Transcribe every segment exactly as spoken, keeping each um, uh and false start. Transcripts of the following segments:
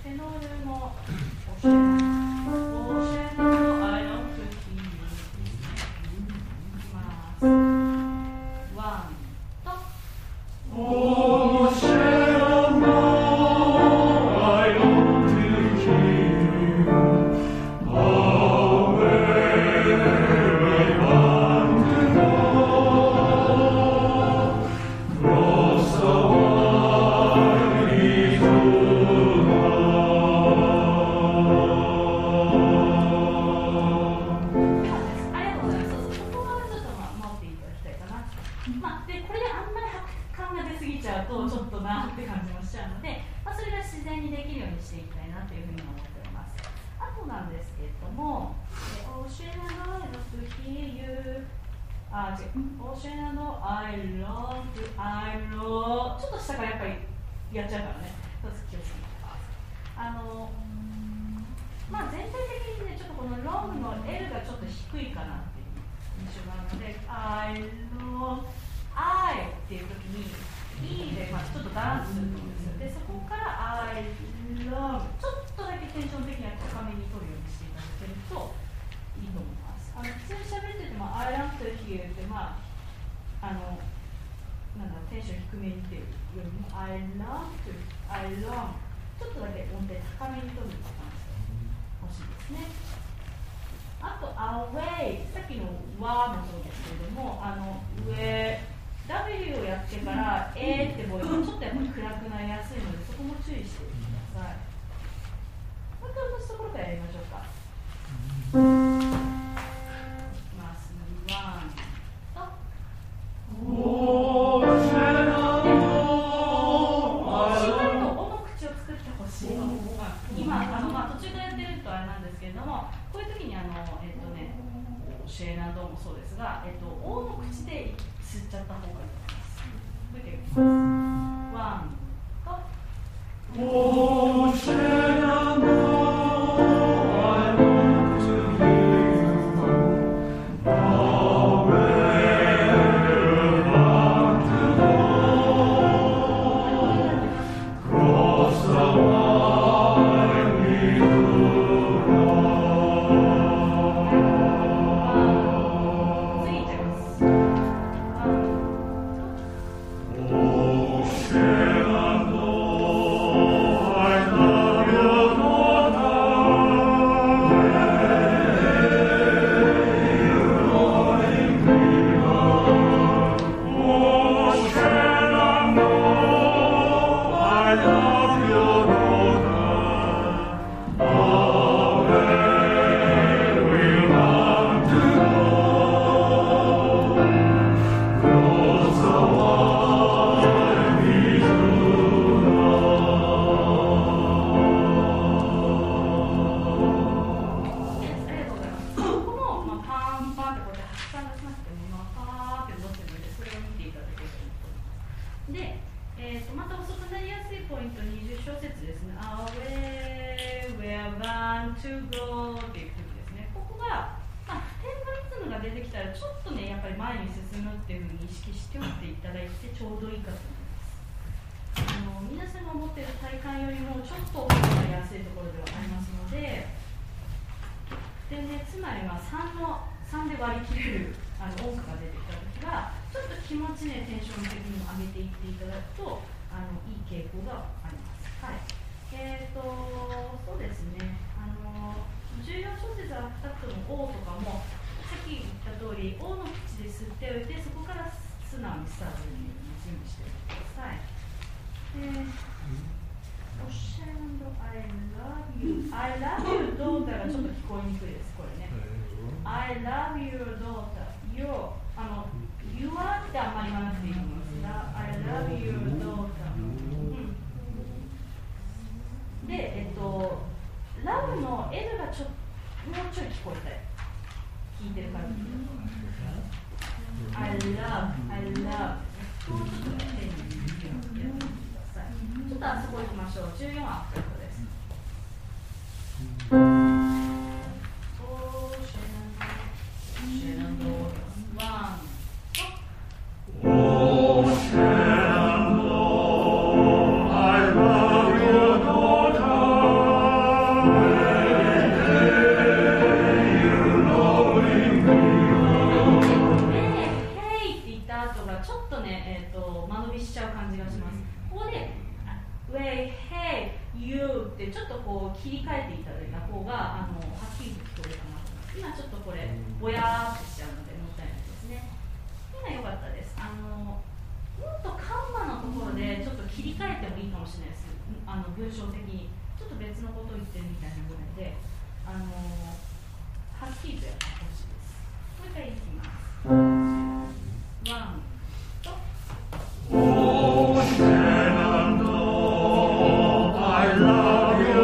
テノールの教えりしちゃう感じがします。ここで Wait, hey, you ってちょっとこう切り替えていただいた方があのはっきりと聞こえるかなと思います。今ちょっとこれぼやーっとしちゃうのでもったいないですね。今良かったです。あのもっとカンマのところでちょっと切り替えてもいいかもしれないです。あの文章的にちょっと別のことを言ってるみたいなぐらいで、あのはっきりとやってほしいです。もう一回いきます。ワンとおーなんと I love you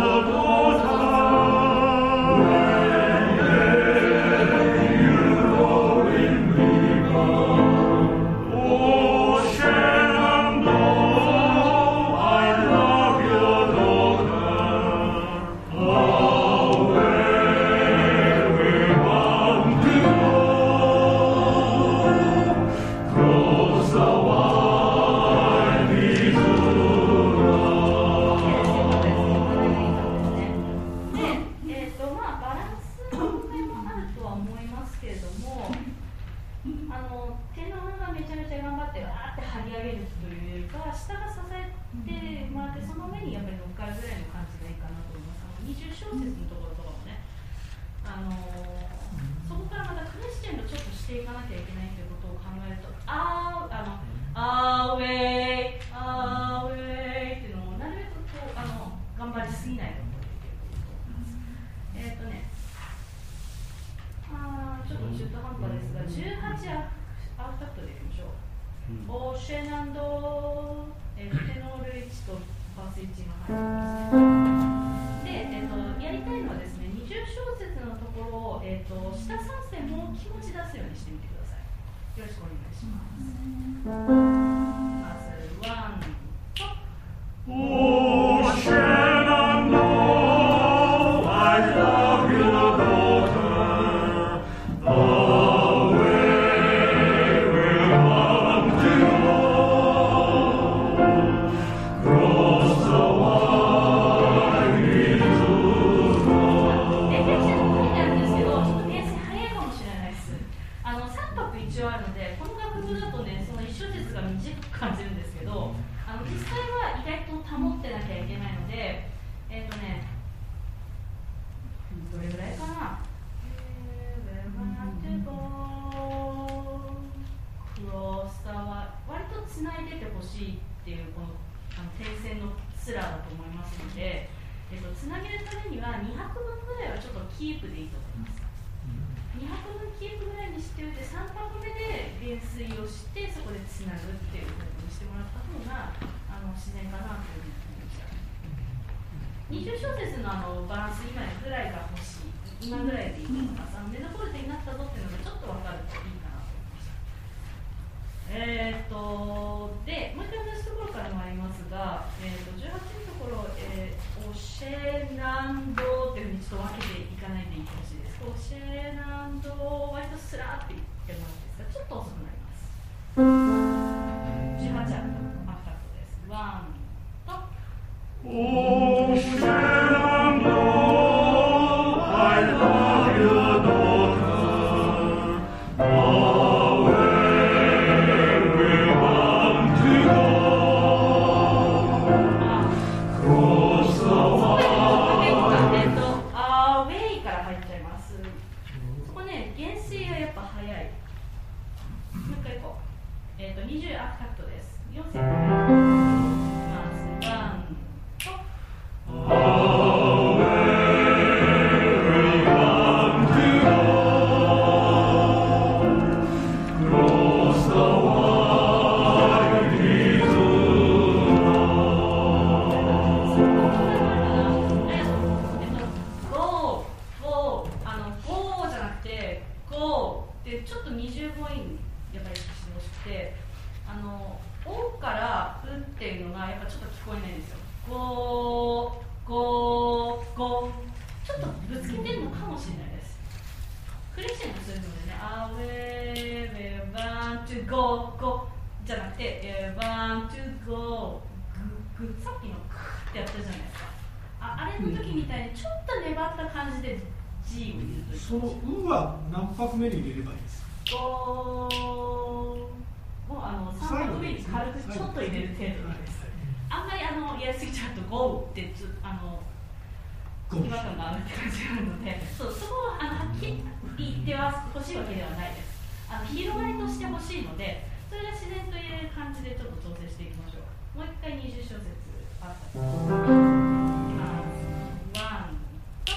もうあのさんぱくめに軽くちょっと入れる程度なんです。あんまりあのやりすぎちゃうとゴーってつあの違和感があるって感じなので、そうそこをあのはっきり言っては欲しいわけではないです。あの広がりとして欲しいので、それが自然と言える感じでちょっと調整していきましょう。もう一回にじゅう小節あったといきます。ワンと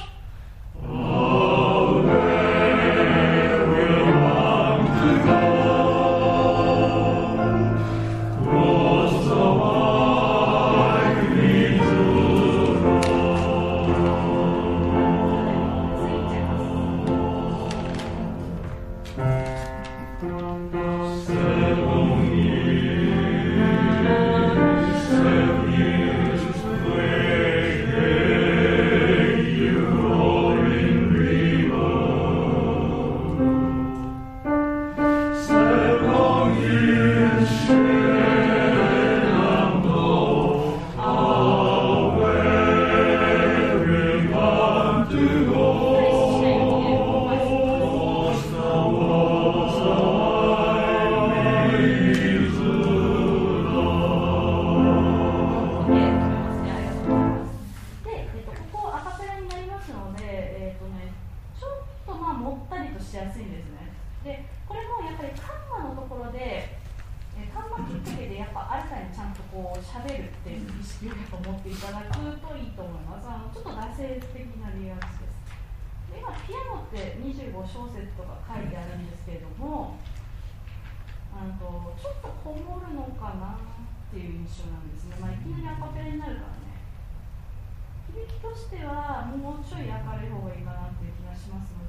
小節とか書いてあるんですけれども、あのちょっとこもるのかなっていう印象なんですね。まあ、いきなりアカペラになるからね。響きとしてはもうちょい明るい方がいいかなっていう気がしますので。